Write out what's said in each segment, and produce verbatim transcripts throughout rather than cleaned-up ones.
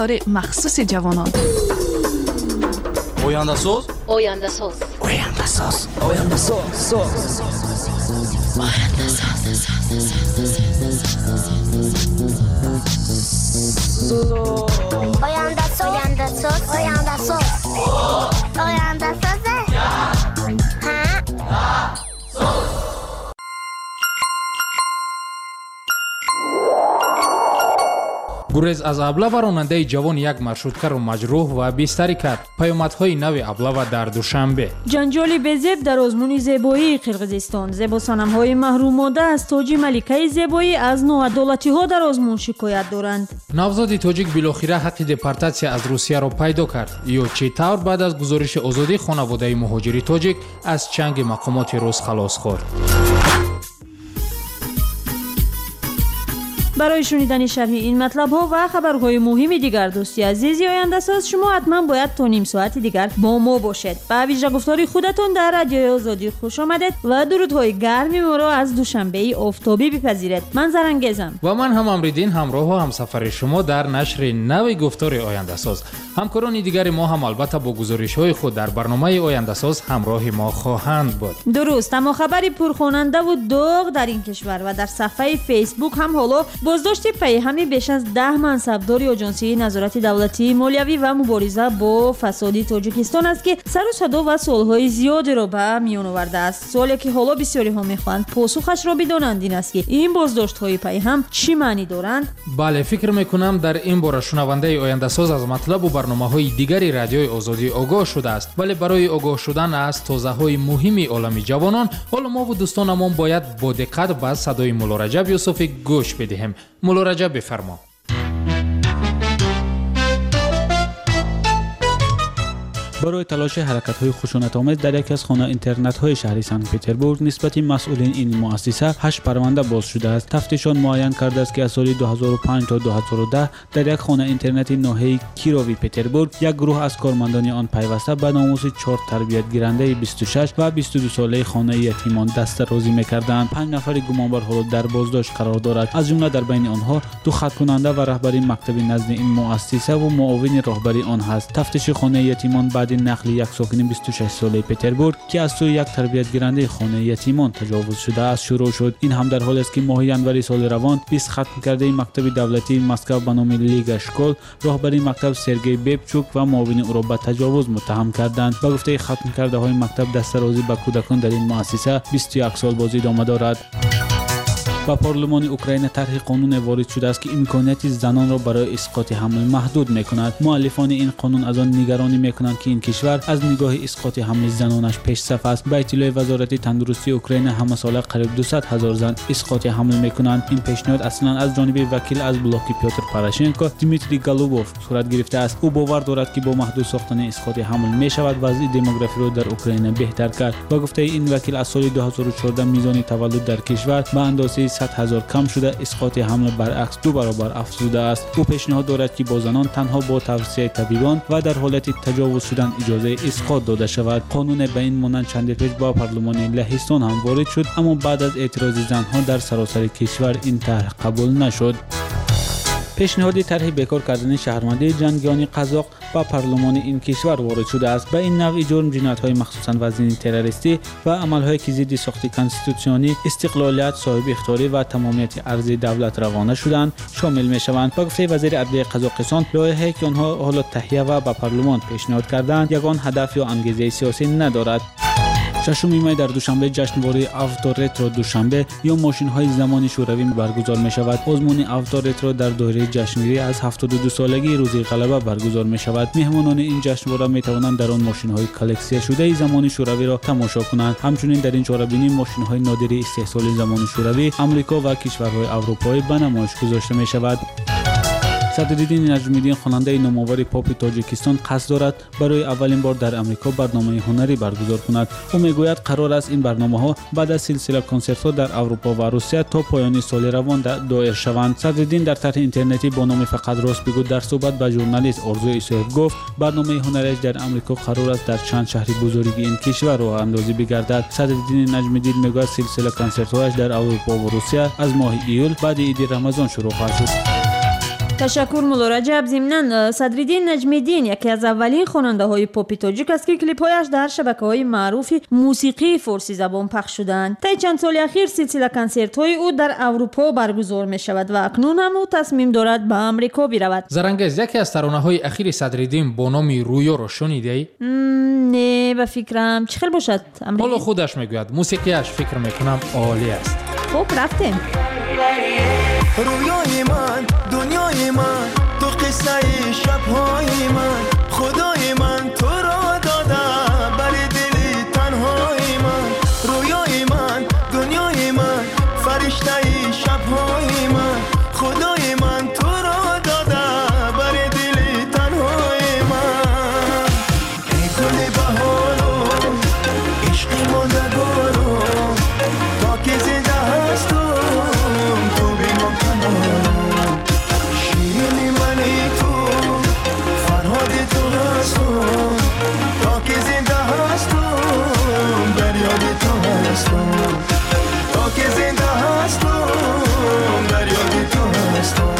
آره مخصوص جوانان. آینده ساز آینده ساز آینده ساز آینده ساز آینده ساز آینده ساز آینده ساز آینده ساز آینده ساز гурез аз аблава ронандаи ҷавон як маршруткаро маҷрӯҳ ва бистарӣ кард. паёмадҳои нави аблава дар душанбе. ҷанҷоли безеб дар озмуни зебоии қирғизистон. зебосанамҳои маҳрумода аз тоҷи маликаи зебоӣ аз ноадолатиҳо дар озмун шикоят доранд. навзоди тоҷик билохира ҳаққи депортатсия аз русияро пайдо кард. ё чӣ тавр баъд аз гузориши озодии хонаводаи муҳоҷири тоҷик аз чанги мақомоти рус халос хӯрд. барои шунидани шарҳи ин матлабҳо ва хабарҳои муҳими дигар дӯсти азизи ояндасоз шумо ҳатман бояд то ним соати дигар бо мо бошед. ба вижагуфтори худатон дар радиои озодӣ хуш омадед ва дурудҳои гарми моро аз душанбеи офтобӣ бипазиред. ман зарангезам ва ман ҳам амриддин ҳамроҳу ҳамсафари шумо дар нашри нави гуфтори ояндасоз. ҳамкорони дигари мо ҳам албатта бо гузоришҳои худ дар барномаи ояндасоз ҳамроҳи мо хоҳанд буд. дуруст, аммо хабари пурхонандаву доғ дар ин кишвар ва дар сафҳаи фейсбук ҳам ҳоло боздошти пайҳами беш аз даҳ мансабдори оҷонсии назорати давлатии молиявӣ ва мубориза бо фасоди тоҷикистон аст ки сару садо ва солҳои зиёдеро ба миён овардааст. суоле ки ҳоло бисёриҳо мехоҳанд посухашро бидонанд ин аст ки ин боздоштҳои пайҳам чӣ маънӣ доранд? бале, фикр мекунам дар ин бора шунавандаи ояндасоз аз матлабу барномаҳои дигари радиои озодӣ огоҳ шудааст. вале барои огоҳ шудан аз тозаҳои муҳими олами ҷавонон ҳоло мову дӯстонамон бояд бо диққат ба садои мулло Раҷаб Юсуфӣ гӯш бидиҳем. мулло Раҷаб, бифармо. барои талоши ҳаракатҳои хушунатомез дар яке аз хона интернетҳои шаҳри санкт петербург нисбати масъулин ин муассиса ҳашт парванда боз шудааст. тафтишон муайян кардааст ки аз соли ду ҳазору панҷ то ду ҳазору даҳ дар як хона интернети ноҳияи кирови петербург як гурӯҳ аз кормандони он пайваста ба номуси чор тарбиятгирандаи бисту шаш ва бисту ду солаи хонаи ятимон дастарозӣ мекарданд. панҷ нафари гумонбар ҳоло дар боздошт қарор дорад. аз ҷумла дар байни онҳо ду хаткунанда ва раҳбари мактаби назди ин муассиса ва муовини роҳбари он ҳаст. тафтиши хонаи ятимон баъди нақли як сокини бисту шаш солаи Петербург ки аз сӯи як тарбиятгирандаи хонаи ятимон таҷовуз шудааст шурӯъ шуд. ин ҳам дар ҳоле аст ки моҳи январи соли равон бист хатмкардаи мактаби давлатии Москав ба номи Лига школ роҳбари мактаб Сергей Бебчук ва муовини ӯро ба таҷовуз муттаҳам карданд. ба гуфтаи хатмкардаҳои мактаб дастарозӣ ба кӯдакон дар ин муассиса бисту як сол боз идома дорад. ба парлумони Украина тарҳи қонуне ворид шудааст ки имконияти занонро барои исқоти ҳамл маҳдуд мекунад. муаллифони ин қонун аз он нигаронӣ мекунанд ки ин кишвар аз нигоҳи исқоти ҳамли занонаш пешсаф аст. ба иттилои вазорати тандурустии Украина ҳамасола қариб дусад ҳазор зан исқоти ҳамл мекунанд. ин пешниҳод аслан аз ҷониби вакил аз блоки Пётр Порошенко Дмитрий Голубов сурат гирифтааст. ӯ бовар дорад ки бо маҳдуд сохтани исқоти ҳамл мешавад вазъи демографиро дар Украина беҳтар кард. ба гуфтаи ин вакил аз соли ду ҳазору чордаҳ мизони таваллуд дар кишвар ба андозаи сад ҳазор кам шуда исқоти ҳамл баръакс ду баробар афзудааст. ӯ пешниҳод дорад ки бо занон танҳо бо тавсияи табибон ва дар ҳолати таҷовуз шудан иҷозаи исқот дода шавад. қонуне ба ин монанд чанде пеш ба парлумони Лаҳистон ҳам ворид шуд, аммо баъд аз эътирози занҳо дар саросари кишвар ин тарҳ қабул нашуд. пешниҳоди тарҳи бекор кардани шаҳрвандии ҷангиёни қазоқ ба парлумони ин кишвар ворид шудааст. ба ин навъи ҷурм ҷиноятҳои махсусан вазни террористӣ ва амалҳое ки зидди сохти конститутсионӣ, истиқлолият, соҳибихтиёрӣ ва тамомияти арзии давлат равона шуданд шомил мешаванд. ба гуфтаи вазири адлияи Қазоқистон, лоиҳае ки онҳо ҳоло таҳия ва ба парлумон пешниҳод карданд ягон ҳадаф ё ангезаи сиёсӣ надорад. шашуми май дар душанбе ҷашнвори авторетро душанбе ё мошинҳои замони шӯравӣ баргузор мешавад. озмуни авторетро дар доираи ҷашнгирӣ аз ҳафтоду ду солагии рӯзи ғалаба баргузор мешавад. меҳмонони ин ҷашнвора метавонанд дар он мошинҳои коллексияшудаи замони шӯравиро тамошо кунанд. ҳамчунин дар ин чорабинӣ мошинҳои нодири истеҳсоли замони шӯравӣ амрико ва кишварҳои аврупоӣ ба намоиш гузошта мешавад. Садриддин Наҷмиддин, хонандаи номовари поpi Тоҷикистон, қасд дорад барои аввалин бор дар Амрико барномаи ҳунарӣ баргузор кунад. ӯ мегӯяд қарор аст ин барномаҳо баъд аз силсила консертҳо дар Аврупо ва Русия то поёни соли равон доир шаванд. Садриддин дар тарҳи интернетӣ бо номи Фақат рост бигӯ дар суҳбат ба журналист Орзу Исоев гуфт, барномаи ҳунариаш дар Амрико қарор аст дар чанд шаҳри бузурги ин кишвар роҳандозӣ бигардад. Садриддин Наҷмиддин мегӯяд силсила консертҳояш дар Аврупо ва Русия аз моҳи июл баъди иди Рамазон шурӯъ хоҳад шуд. تشکر مولا رجب. ضمناً صدرالدین نجمی‌دین یکی از اولین خواننده‌های پاپ تاجیک است که کلیپ‌هایش در شبکه‌های معروف موسیقی فارسی زبان پخش شدند. طی چند سال اخیر سلسله کنسرت‌های او در اروپا برگزار می‌شود و اکنون هم او تصمیم دارد به آمریکا برود. زرنگز، یکی از ترانه‌های اخیر صدرالدین با نام رویا را شنیدی؟ نه به فکرم چه خیلی باشد. حالا خودش میگوید موسیقیش فکر میکنم عالی است. خب رفتیم. رویای من، دنیای من، تو قصه شبهای من، خدای من تو را داده برای دل تنهای من. رویای من، دنیای من، فرشته شبهای من، خدای من تو را داده برای دل تنهای من. ای گل بهارو، عشق ماندگارو، تا که زنده هستم تو بیمان کنارم. شیرین منی تو، فرهاد تو هستم، تا که زنده هستم در یاد تو هستم. تا که زنده هستم در یاد تو هستم.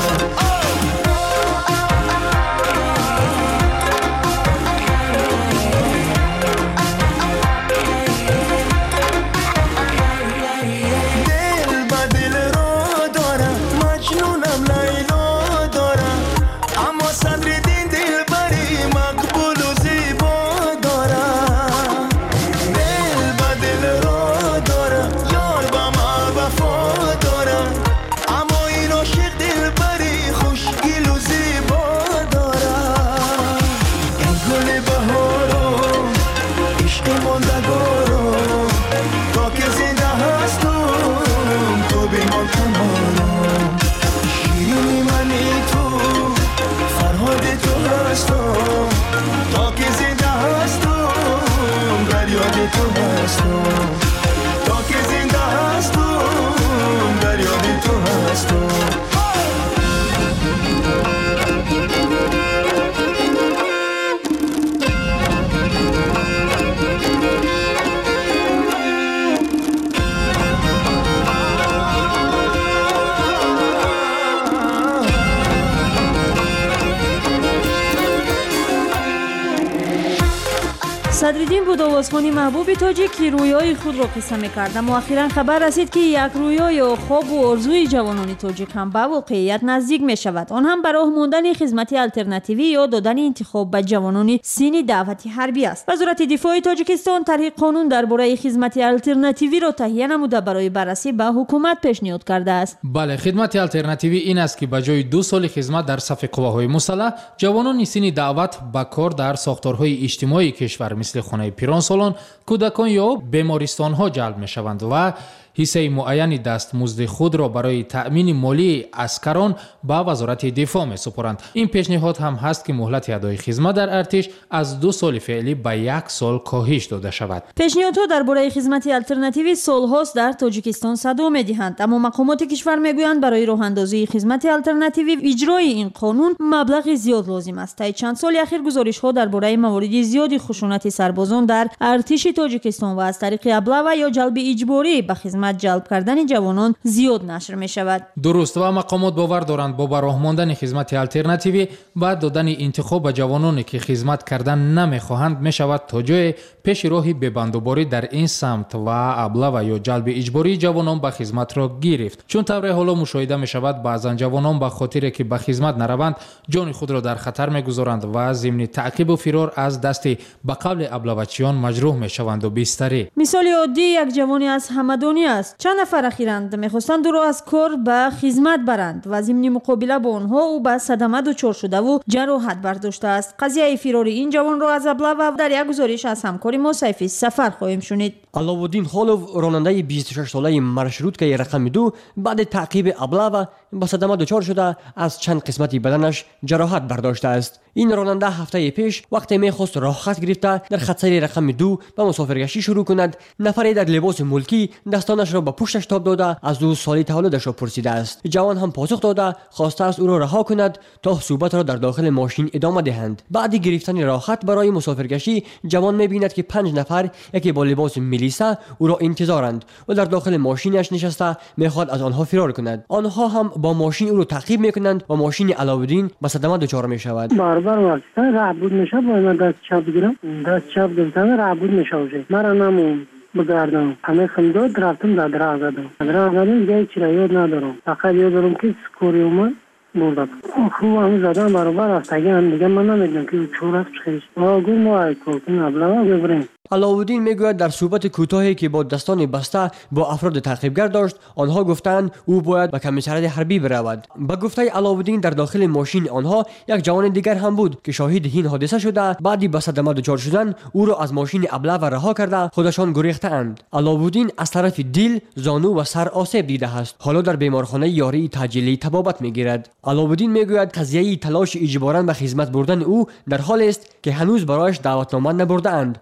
صدرالدین بود آوازخوانی محبوب تاجیک که رویای خود را قصه می‌کرد. اما اخیراً خبر رسید که یک رویا یا خواب و آرزوی جوانان تاجیک هم به واقعیت نزدیک می‌شود. آن هم برای ماندن خدمت آلترناتیوی یا دادن انتخاب به جوانان سین دعوتی حربی است. وزارت دفاع تاجیکستان طرح قانون درباره خدمت آلترناتیوی را تهیه نموده برای بررسی به حکومت پیشنهاد کرده است. بله، خدمت آلترناتیوی این است که به جای دو سال خدمت در صف قواهای مسلح، جوانان سین دعوت به کار در ساختارهای اجتماعی کشور مثل خانه پیران سالان، کودکان یا بیمارستان ها جلب می شوند و حصه معینی دستمزد خود را برای تأمین مالی عسکران به وزارت دفاع می سپارند. این پیشنهاد هم هست که مهلت ادای خدمت در ارتش از دو سال فعلی به یک سال کاهش داده شود. پیشنهادها درباره خدمت آلترناتیوی سالهاست در تاجیکستان صدا می‌دهند، اما مقامات کشور میگویند برای راه اندازی خدمت آلترناتیوی اجرای این قانون مبلغ زیاد لازم است. طی چند سال اخیر گزارش‌ها درباره موارد زیادی خشونت سربازان در ارتش تاجیکستان و از طریق ابله یا جلب اجباری به خدمت جلب کردن جوانان زیاد نشر می شود. درست، و مقامات باور دارند با براه ماندن خدمت آلترناتیوی و دادن انتخاب به جوانانی که خدمت کردن نمی خواهند می شود تا جای پیش راهی ببندوباری در این سمت و ابله و یا جلب اجباری جوانان به خدمت را گرفت. چون طور حالا مشاهده می شود بعضا جوانان به خاطر که به خدمت نروند جان خود را در خطر می گذارند و ضمن تعقیب و فرار از دست به قبل ابله‌چیان مجروح می شوند و بستری. مثال عادی یک جوانی از همدانی است. چند نفر اخیراً میخواستند او را از کار به خدمت برند و ضمن مقابله با آنها او به صدمه دچار شده و جراحت برداشته است. قضیه فرار این جوان را از ابله و در یک گزارش از همکار ما سیفی سفر خواهیم شنید. علاءالدین خالوف راننده بیست و شش ساله مارشروتکه رقم دو بعد تعقیب ابله و به صدمه دچار شده از چند قسمتی بدنش جراحت برداشته است. این راننده هفته پیش وقتی میخواست راه خط گرفته در خطسری رقم دو به مسافرگشتی شروع کند، نفری در لباس ملکی دستانش را به پشتش تاب داده از او سالی تولدش را پرسیده است. جوان هم پاسخ داده خواسته است او را رها کند تا صحبت را در داخل ماشین ادامه دهند. بعد گرفتن راه خط برای مسافرگشتی جوان میبیند که پنج نفر یکی با لباس میلیسا او را انتظارند و در داخل ماشینش نشسته میخواد از آنها فرار کند. آنها هم با ماشین او را تعقیب میکنند و ماشین علاودین به صدمه دچار میشود. بار بار واسطه رعبود میشه با من دست چپ بگیرم دست چپ گرفتم رعبود میشه مرا نمون بگردم همه خندود رفتم در درا زدم درا زدم دیگه چی را یاد ندارم فقط یاد دارم که سکوری اومد بردم خوب هم زدم برابر است اگه هم دیگه من نمیدونم که چور است خیش آگو ما ای کوکن ابلا ببریم. علاودین میگوید در صحبت کوتاهی که با دستان بسته با افراد تعقیبگر داشت آنها گفتند او باید به کمیسریات حربی برود. به گفته علاودین در داخل ماشین آنها یک جوان دیگر هم بود که شاهد این حادثه شده بعدی به صدمه دچار شدن او را از ماشین ابله رها کرده خودشان گریختند. علاودین از طرف دل، زانو و سر آسیب دیده است. حالا در بیمارخانه یاری تجلی طبابت میگیرد. علاودین میگوید قضیه تلاش اجباراً به خدمت بردن او در حال است که هنوز برایش دعوتنامه نبرده اند.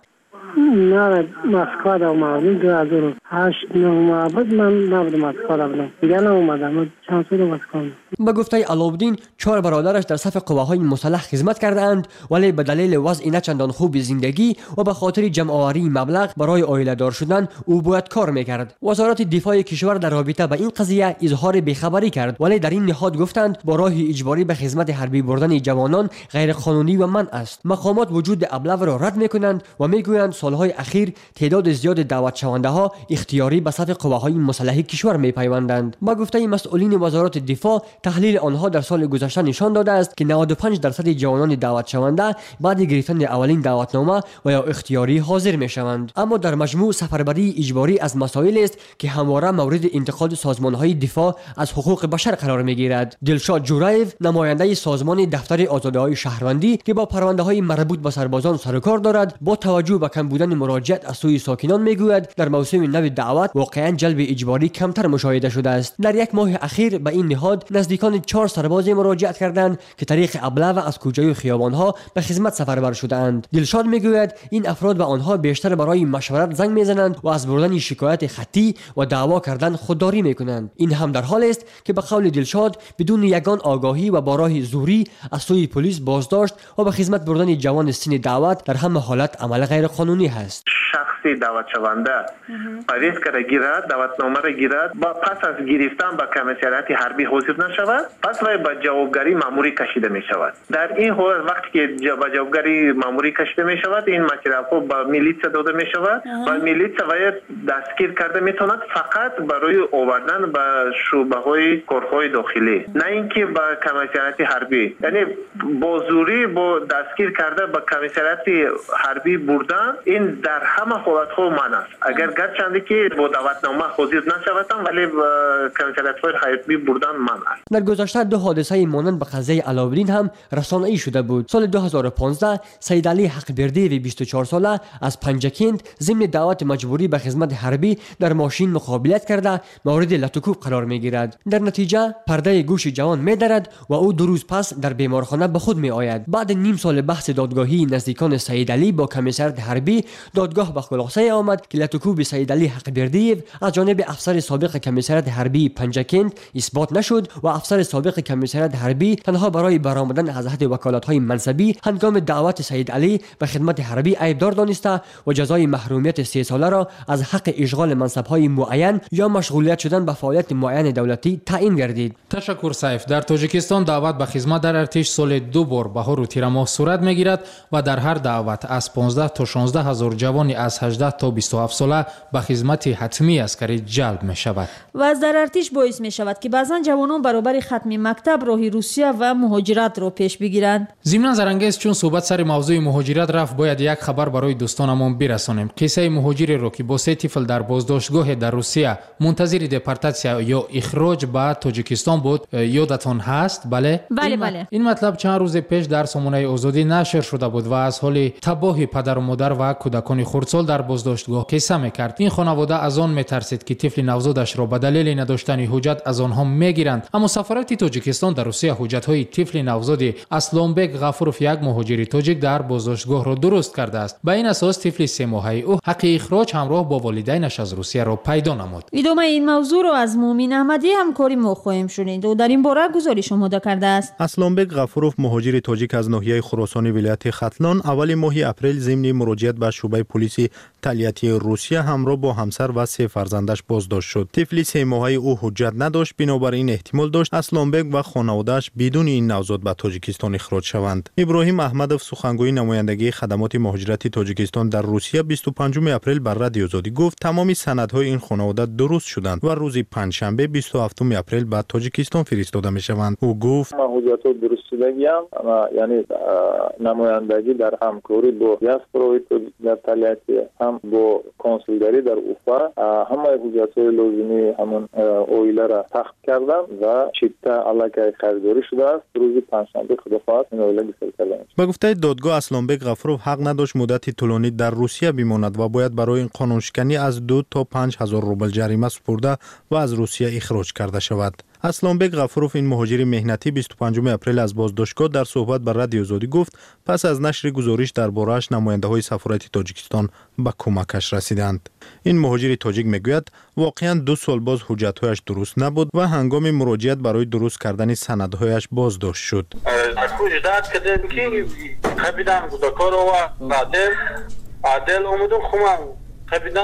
نه مسکو آمدم دو هزار و هشت نه معبد من نبود مسکو بودم دیگه نمومدم چند سال مسکو. به گفته علاودین چهار برادرش در صف قواهای مسلح خدمت کردند ولی به دلیل وضع نه چندان خوب زندگی و به خاطر جمع آوری مبلغ برای عائله دار شدن او باید کار میکرد. وزارت دفاع کشور در رابطه با این قضیه اظهار بیخبری کرد ولی در این نهاد گفتند با راه اجباری به خدمت حربی بردن جوانان غیر قانونی و منع است. مقامات وجود ابله را رد میکنند و میگویند سالهای اخیر تعداد زیاد دعوت شونده ها اختیاری به صف قواهای مسلح کشور میپیوندند. با گفته مسئولین وزارت دفاع تحلیل آنها در سال گذشته نشان داده است که نود و پنج درصد جوانان دعوت شونده بعد گرفتن اولین دعوتنامه و یا اختیاری حاضر میشوند. اما در مجموع سفربری اجباری از مسائل است که همواره مورد انتقاد سازمانهای دفاع از حقوق بشر قرار میگیرد. دلشاد جورایو نماینده سازمان دفتر آزادی‌های شهروندی که با پرونده‌های مربوط به سربازان سر و کار دارد با توجه به کم بودن مراجعت از سوی ساکنان میگوید در موسم نو دعوت واقعا جلب اجباری کمتر مشاهده شده است. در یک ماه اخیر به این نهاد نزدیکان چهار سرباز مراجعت کردند که طریق ابله و از کوچه‌های خیابان‌ها به خدمت سفربر شده‌اند. دلشاد میگوید این افراد به آنها بیشتر برای مشورت زنگ میزنند و از بردن شکایت خطی و دعوا کردن خودداری میکنند. این هم در حال است که به قول دلشاد بدون یگان آگاهی و با راه زوری از سوی پلیس بازداشت و به خدمت بردن جوان سن دعوت در همه حالت عمل غیر قانونی هست. شخصی دعوت شونده پریز کرده گیرد دعوتنامه را گیرد با پس از گرفتن به کمیسریات حربی حاضر نشود پس وی به جوابگری ماموری کشیده می شود. در این حال وقتی که به جوابگری ماموری کشیده می شود این مطلب خود به میلیسا داده می شود و میلیسا وی دستگیر کرده می تواند فقط برای آوردن به شعبه های کارهای داخلی نه اینکه به کمیسریات حربی یعنی با زوری با دستگیر کرده به کمیسریات حربی بردن این در همه حالت ها من است. اگر گرچند که با دعوتنامه حاضر نشوندم ولی کمیسریات حربی بردن من است. در گذشته دو حادثه مانند به قضیه علاودین هم رسانه‌ای شده بود. سال دو هزار و پانزده سید علی حقبردی بیست و چهار ساله از پنجکند ضمن دعوت مجبوری به خدمت حربی در ماشین مقابلت کرده مورد لطوکوب قرار میگیرد. در نتیجه پرده گوش جوان میدرد و او دو روز پس در بیمارخانه به خود می آید. بعد نیم سال بحث دادگاهی نزدیکان سید علی با کمیسریات حربی دادگاه به خلاصه آمد که لطوکوب سید علی حقبردی از جانب افسر سابق کمیسریات حربی پنجکند اثبات نشد و افسر سابق کمیسریات حربی تنها برای برآمدن از حد وکالت‌های منصبی هنگام دعوت سید علی به خدمت حربی عیبدار دانسته و جزای محرومیت سه ساله را از حق اشغال منصب‌های معین یا مشغولیت شدن به فعالیت معین دولتی تعیین گردید. تشکر سیف. در تاجیکستان دعوت به خدمت در ارتش سال دو بار بهار و تیر ماه صورت میگیرد و در هر دعوت از پانزده تا شانزده هزار جوانی از هجده تا بیست و هفت ساله به خدمت حتمی عسکری جلب می شود. و از در ارتش باعث می شود که بعضا جوانان برابر ختم مکتب راه روسیه و مهاجرت را پیش بگیرند. ضمن زرنگیز چون صحبت سر موضوع مهاجرت رفت باید یک خبر برای دوستانمون برسانیم. قصه مهاجری را که با سه طفل در بازداشتگاه در روسیه منتظر دپورتاسیا یا اخراج به تاجیکستان بود یادتان هست؟ بله بله بله. این مطلب چند روز پیش در سامانه آزادی نشر شده بود و از حال تباه پدر و مادر و کودکان خردسال در بازداشتگاه قصه میکرد. این خانواده از آن میترسید که طفل نوزادش را به دلیل نداشتن حجت از آنها میگیرند. اما سفارت تاجیکستان در روسیه حجت‌های طفل نوزاد اسلامبک غفوروف یک مهاجر تاجیک در بازداشتگاه را درست کرده است. به این اساس طفل سه ماهه او حق اخراج همراه با والدینش از روسیه را پیدا نمود. ادامه این موضوع را از مومین احمدی همکاری ما خواهیم شنید و در این باره گزارش آماده کرده است. اسلامبک غفوروف مهاجر تاجیک از ناحیه خراسان ولایت ختلان اول ماه اپریل ضمن مراجعت به شعبه پلیس وزارت تالیاتی روسیه همراه با همسر و سه فرزندش بازداشت شد. طفلی سه ماهه او حجت نداشت، بنابراین احتمال داشت اسلامبگ و خانواده‌اش بدون این نوزاد به تاجیکستان اخراج شوند. ابراهیم احمدوف سخنگوی نمایندگی خدمات مهاجرت تاجیکستان در روسیه بیست و پنجم اپریل بر رادیو آزادی گفت تمامی سندهای این خانواده درست شدند و روز پنجشنبه بیست و هفتم اپریل به تاجیکستان فرستاده میشوند. او گفت ما حجت درست شدگی هم یعنی نمایندگی در همکاری با دیاسپورای تالیاتی هم با کنسولگری در اوفا همه حجت‌های لازمی همون اویله را تخت کردم و چیتا علاقه خریداری شده است. روز پنجشنبه خداحافظ این اویله گسیل کردم. با گفته دادگاه اسلامبگ غفورов حق نداشت مدتی طولانی در روسیه بماند و باید برای این قانونشکنی از دو تا پنج هزار روبل جریمه سپرده و از روسیه اخراج کرده شود. اسلامبگ غفورov این مهاجر مهنتی بیست و پنجم اپریل از بازداشتگاه در صحبت با رادیو آزادی گفت پس از نشر گزارش درباره‌اش نماینده‌های سفارت تاجیکستان به کمکش رسیدند. این مهاجر تاجیک میگوید واقعا دو سال باز حجت‌هایش درست نبود و هنگام مراجعت برای درست کردن سندهایش بازداشت شد. حجت کردم که خبیدم گذکار و عادل عادل اومدم خودم خبیدم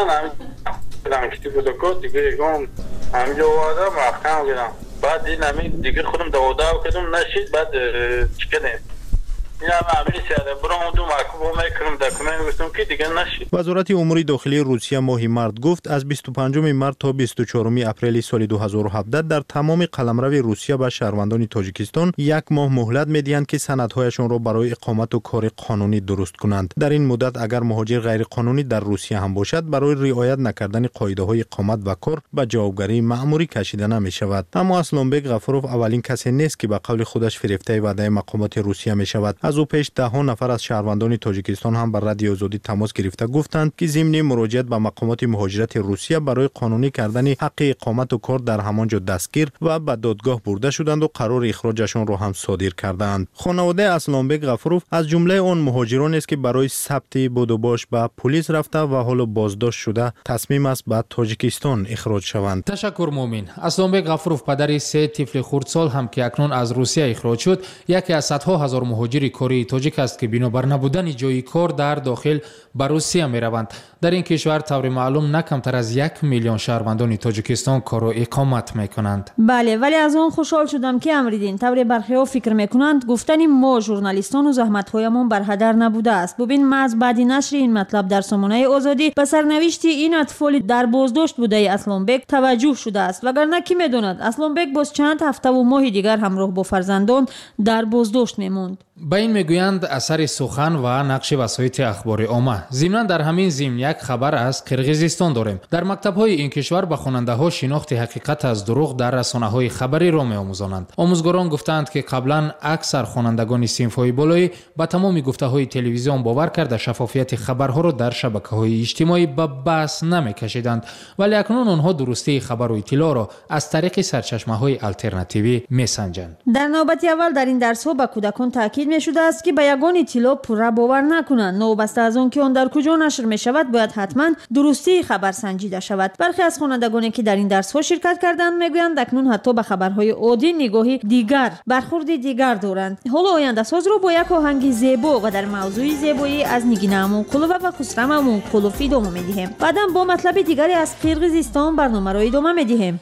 هم کتی گذکار دیگه گم همینجا وادم رفتم گیرم بعد این همین دیگه خودم دواده کردم نشید بعد چی کردم این هم همین سیاده برام دو محکوب میکنم دکمه گفتم که دیگه نشید. وزارت امور داخلی روسیه ماه مارت گفت از بیست و پنجم مارت تا بیست و چهارم اپریل سال دو هزار و هفده در تمام قلمرو روسیه به شهروندان تاجیکستان یک ماه مهلت میدهند که سندهایشان را برای اقامت و کار قانونی درست کنند. در این مدت اگر مهاجر غیر قانونی در روسیه هم باشد برای رعایت نکردن قاعده های اقامت و کار به جوابگری مأموری کشیده نمی شود. اما اسلامبگ غفورov اولین کسی نیست که به قول خودش فریفته وعده مقامات روسیه می شود. از او پیش ده ها نفر از شهروندان تاجیکستان هم بر رادیو آزادی تماس گرفته گفتند که ضمن مراجعت به مقامات مهاجرت روسیه برای قانونی کردن حق اقامت و کار در همانجا دستگیر و به دادگاه برده شدند و قرار اخراجشان را هم صادر کردند. خانواده اسلامبگ غفورov از جمله آن مهاجرانی است که برای ثبت بود و باش به پلیس رفته و حالا بازداشت شده تصمیم است به تاجیکستان اخراج شوند. تشکر مومن. اسلامبگ غفورov پدر سه طفل خردسال هم که اکنون از روسیه اخراج شد یکی از صدها هزار مهاجر کره تاجیک است که بنابر نبودن جای کار در داخل به روسیه می روند. در این کشور طور معلوم نه کمتر از یک میلیون شهروندان تاجیکستان کار و اقامت می کنند. بله، ولی از اون خوشحال شدم که امریدین طور برخی فکر میکنند گفتن ما ژورنالیستان و زحمت هایمان بر هدر نبوده است. ببین ما از بعد نشر این مطلب در سامانه آزادی به سرنوشت این اطفال در بازداشت بوده اسلامبگ توجه شده است، وگرنه کی میداند اسلامبگ باز چند هفته و ماه دیگر همراه با فرزندان در بازداشت میموند. با این میگویند اثر سخن و نقش وسایط اخبار عامه. ضمناً در همین ضمن یک خبر از قرقیزستان داریم. در مکتب‌های این کشور به خواننده‌ها شناخت حقیقت از دروغ در رسانه‌های خبری را می‌آموزانند. آموزگاران گفتند که قبلا اکثر خوانندگان صنف‌های بالایی با تمام گفته‌های تلویزیون باور کرده شفافیت خبرها را در شبکه‌های اجتماعی به بحث نمی‌کشیدند، ولی اکنون آنها درستی خبر و اطلاع را از طریق سرچشمه‌های آلترناتیوی می‌سنجند. در نوبت اول در این درس‌ها به کودکان تاکید می شده است که به یگان اطلاع پورا باور نکنند. نوبسته از آن که آن در کجا نشر می شود باید حتما درستی خبر سنجیده شود. برخی از خوانندگانی که در این درس ها شرکت کردند میگویند اکنون حتی به خبرهای عادی نگاهی دیگر برخورد دیگر دارند. حالا آینده ساز رو با یک آهنگ زیبا و در موضوع زیبایی از نگین امونقلووا و خسرو امونقلوف ادامه میدهیم. بعداً با مطلب دیگری از قرقیزستان برنامه را ادامه میدهیم.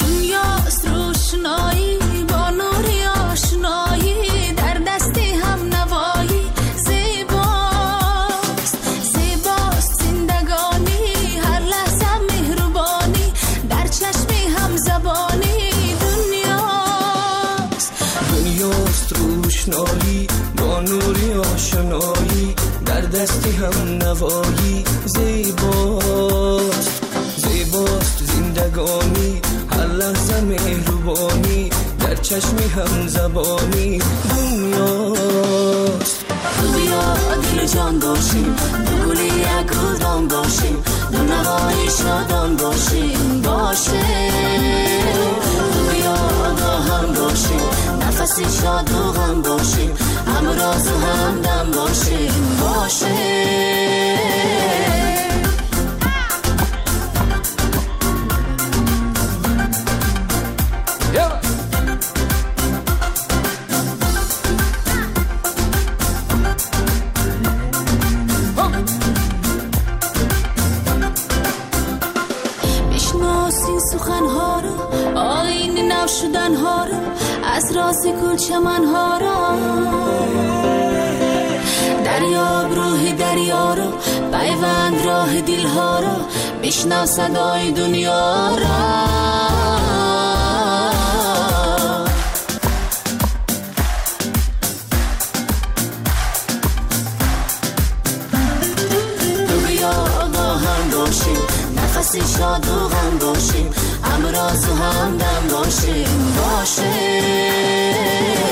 دنیاست روشنایی با نوری آشنایی در دست هم نوایی زیباست زیباست زندگانی هر لحظه مهربانی در چشمی هم زبانی دنیاست دنیاست روشنایی با نوری آشنایی در دست هم نوایی زیباست زیباست زندگانی هر لحظه مهربانی در چشمی هم زبانی دنیاست. بیا دل جان باشیم دو گلی یک گلدان باشیم دو نوای شادان باشیم باشه بیا با هم باشیم نفسی شاد و غم باشیم هم راز و هم دم باشیم باشه. شدن ها را از راز گل چمن ها را دریاب روح دریا را پیوند راه دل ها را بشنو صدای دنیا را نفسی شاد و غم باشیم همراز و همدم باشیم باشیم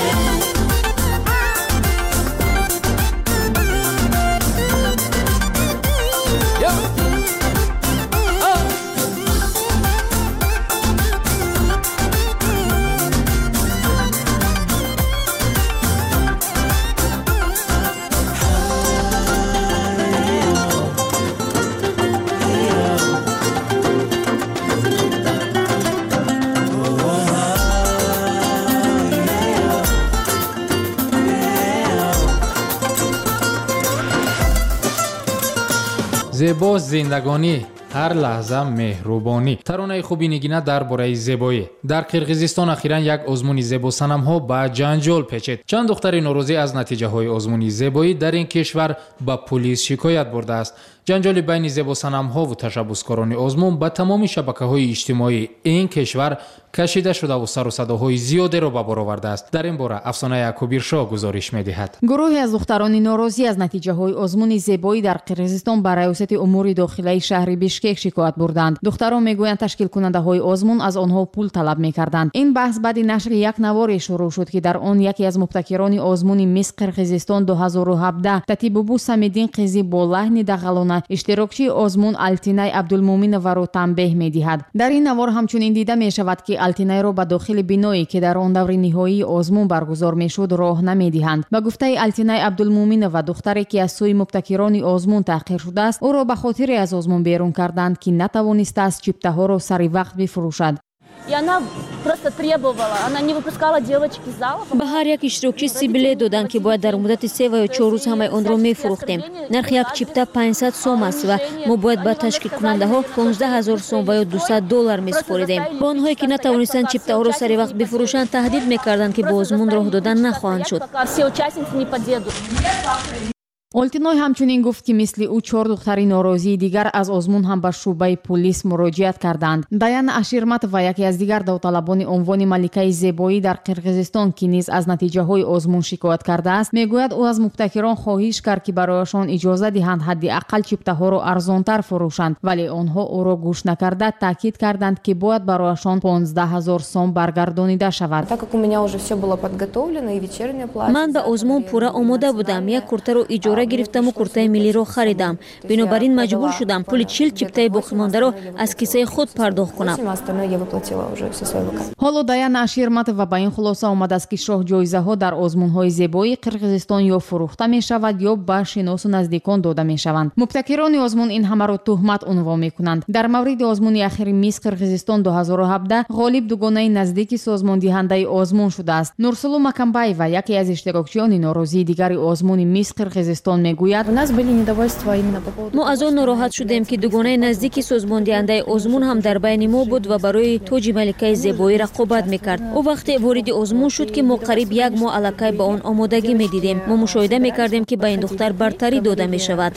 زیبا زندگانی هر لحظه مهربانی. ترانه خوبی نگینه درباره زیبایی. در قرقیزستان اخیراً یک آزمون زیبا صنم ها به جنجال پیچید. چند دختر نوروزی از نتیجه های آزمون زیبایی در این کشور به پلیس شکایت برده است. جنجال بین زیبا صنم ها و تشبسکاران آزمون به تمام شبکه های اجتماعی این کشور کشیده شده و سر و صداهای زیادی را به بار آورده است. در این باره افسانه یعقوبیرشاه گزارش می‌دهد. گروهی از دختران ناراضی از نتیجه های آزمون زیبایی در قرقیزستان به ریاست امور داخلی شهر بیشکک شکایت بردند. دختران میگویند تشکیل کننده های آزمون از آنها پول طلب می‌کردند. این بحث بعد نشر یک نوار شروع شد که در آن یکی از مبتکران آزمون میس قرقیزستان دو هزار و هفده تتیبوبو سمیدین قیزی با لحن دغلانه اشتراکچی آزمون التینای عبدالمومن و را تنبیه می‌دهد. در این نوار همچنین دیده می‌شود که التینای را به داخل بینایی که در آن دور نهایی آزمون برگزار می‌شد راه نمی‌دهند. به گفته التینای عبدالمومن و دختری که از سوی مبتکران آزمون تحقیر شده است، او را به خاطر از آزمون بیرون کردند که نتوانسته است چیپته‌ها را سر وقت بفروشد. И она просто требовала, она не выпускала девочек из зала. به هر یک اشتراکچی سی بلیت دادند که باید در مدت سه و یا چهار روز همه آن را می‌فروختیم. نرخ یک چیپته پانصد سوم است و ما باید به تشکیل کننده ها پانزده هزار سوم و یا دویست دلار می‌سپاریدیم. با آنهایی که نتوانستند چیپته ها را سر وقت بفروشند تهدید می‌کردند که با آزمون راه دادن نخواهند شد. التینای همچنین گفت که مثل او چهار دختر ناراضی دیگر از آزمون هم به شعبه پلیس مراجعت کردند. دیان اشیرمت و یکی از دیگر داوطلبان عنوان ملکه زیبایی در قرقیزستان که نیز از نتیجه های آزمون شکایت کرده است، میگوید او از مبتکران خواهش کرد که برایشان اجازه دهند حداقل چیپته ها را ارزانتر فروشند، ولی آنها او را گوش نکرده تاکید کردند که باید برایشان پانزده هزار سوم برگردانیده شود. من به آزمون پورا آماده بودم. یک کرته را اجاره گرفتم و کرته ملی را خریدم. بنابراین مجبور شدم پول چهل چیپته باقی مانده را از کیسه خود پرداخت کنم. حالا دیان اشیرمت و به این خلاصه آمده است که شاه جایزه ها در آزمون های زیبایی قرقیزستان یا فروخته می شود یا به شناس و نزدیکان داده می شوند. مبتکران آزمون این همه را تهمت عنوان می کنند. در مورد آزمون اخیر میس قرقیزستان دو هزار و هفده غالب دوگانه نزدیک سازمان دهنده آزمون شده است. نورسولو مکمبایوا یکی از اشتراکچیان ناراضی دیگر آزمون میس قرقیزستان میگوید ما از آن ناراحت شدیم که دوگانه نزدیک سازمان دهنده آزمون هم در بین ما بود و برای تاج ملکه زیبایی رقابت میکرد. او وقتی وارد آزمون شد که ما قریب یک ماه علاقه به آن آمادگی میدیدیم. ما مشاهده میکردیم که به این دختر برتری داده میشود.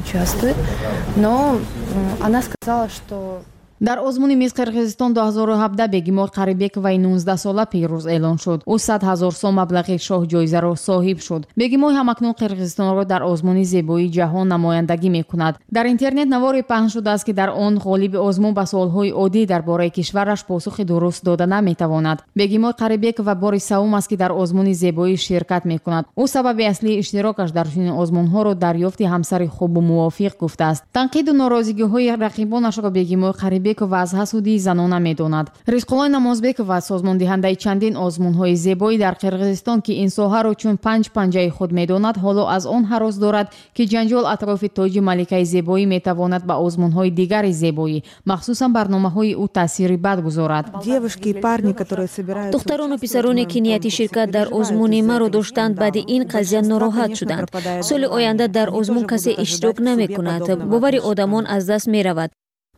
در آزمون میز قرقیزستان دو هزار و هفده بگیمور قریبک و نوزده ساله پیروز اعلان شد. او صد هزار سوم مبلغ شاه جایزه را صاحب شد. بگیمور همکنون قرقیزستان را در آزمون زیبایی جهان نمایندگی میکند. در اینترنت نواری پخش شده است که در آن غالب آزمون به سوالهای عادی درباره کشورش پاسخ درست داده نمیتواند. بگیمور قریبک و بار سوم است که در آزمون زیبایی شرکت میکند. او سبب اصلی اشتراکش در چنین آزمونها را دریافت همسر خوب و موافق گفته است. تنقید و ناراضگی‌های رقیبانش را بگیمور قریبک و از حسودی زنانه میداند. رزقالله نمازبک و سازمان دهنده چندین آزمون‌های زیبایی در قرقیزستان که این ساحه را چون پنج پنجه خود میداند، حالا از آن هراس دارد که جنجال اطراف تاج ملکه زیبایی میتواند به آزمون‌های دیگر زیبایی مخصوصا برنامه‌های او تأثیری بد گذارد. دختران و پسرانی که نیتی شرکت در آزمون مرا داشتند بعد این قضیه ناراحت شدند. سال آینده در آزمون کسی اشتراک نمی‌کند. باور آدمان از دست می‌رود.